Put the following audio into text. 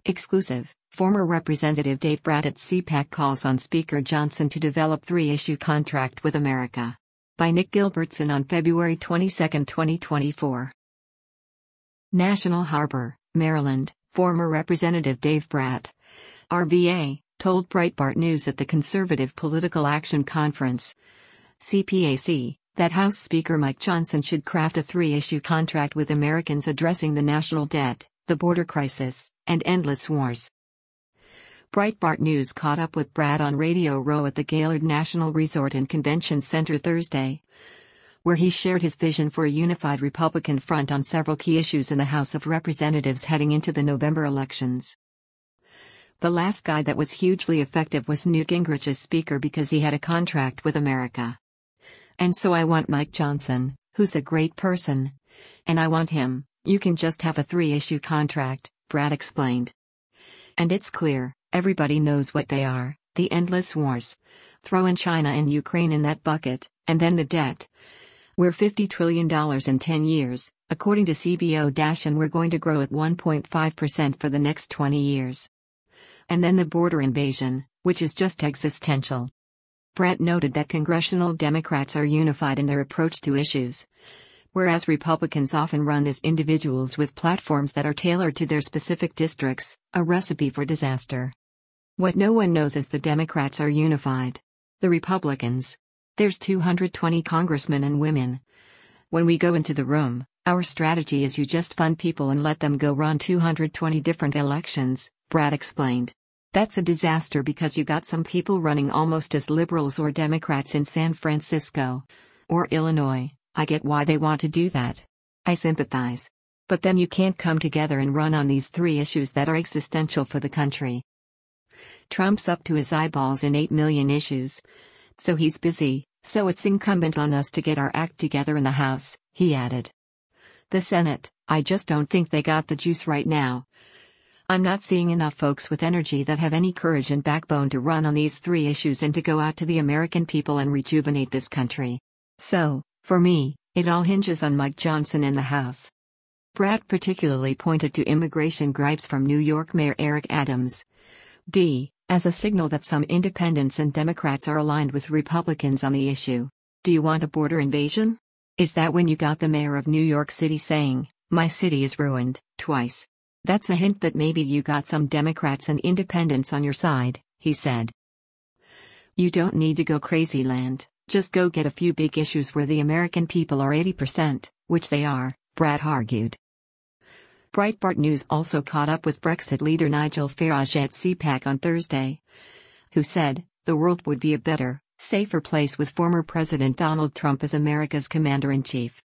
Exclusive, former Representative Dave Brat at CPAC calls on Speaker Johnson to develop three-issue contract with America. By Nick Gilbertson on February 22, 2024. National Harbor, Maryland, former Representative Dave Brat, RVA, told Breitbart News at the Conservative Political Action Conference, CPAC, that House Speaker Mike Johnson should craft a three-issue contract with Americans addressing the national debt, the border crisis, and endless wars. Breitbart News caught up with Brat on Radio Row at the Gaylord National Resort and Convention Center Thursday, where he shared his vision for a unified Republican front on several key issues in the House of Representatives heading into the November elections. The last guy that was hugely effective was Newt Gingrich as Speaker because he had a contract with America. And so I want Mike Johnson, who's a great person. And I want him. You can just have a three-issue contract, Brat explained. And it's clear, everybody knows what they are, the endless wars. Throw in China and Ukraine in that bucket, and then the debt. We're $50 trillion in 10 years, according to CBO- and we're going to grow at 1.5% for the next 20 years. And then the border invasion, which is just existential. Brat noted that congressional Democrats are unified in their approach to issues, whereas Republicans often run as individuals with platforms that are tailored to their specific districts, a recipe for disaster. What no one knows is the Democrats are unified. The Republicans. There's 220 congressmen and women. When we go into the room, our strategy is you just fund people and let them go run 220 different elections, Brat explained. That's a disaster because you got some people running almost as liberals or Democrats in San Francisco or Illinois. I get why they want to do that. I sympathize. But then you can't come together and run on these three issues that are existential for the country. Trump's up to his eyeballs in 8 million issues. So he's busy, so it's incumbent on us to get our act together in the House, he added. The Senate, I just don't think they got the juice right now. I'm not seeing enough folks with energy that have any courage and backbone to run on these three issues and to go out to the American people and rejuvenate this country. So, for me, it all hinges on Mike Johnson in the House. Brat particularly pointed to immigration gripes from New York Mayor Eric Adams, D., as a signal that some independents and Democrats are aligned with Republicans on the issue. Do you want a border invasion? Is that when you got the mayor of New York City saying, "My city is ruined," twice? That's a hint that maybe you got some Democrats and independents on your side, he said. You don't need to go crazy land, just go get a few big issues where the American people are 80%, which they are, Brat argued. Breitbart News also caught up with Brexit leader Nigel Farage at CPAC on Thursday, who said, the world would be a better, safer place with former President Donald Trump as America's commander-in-chief.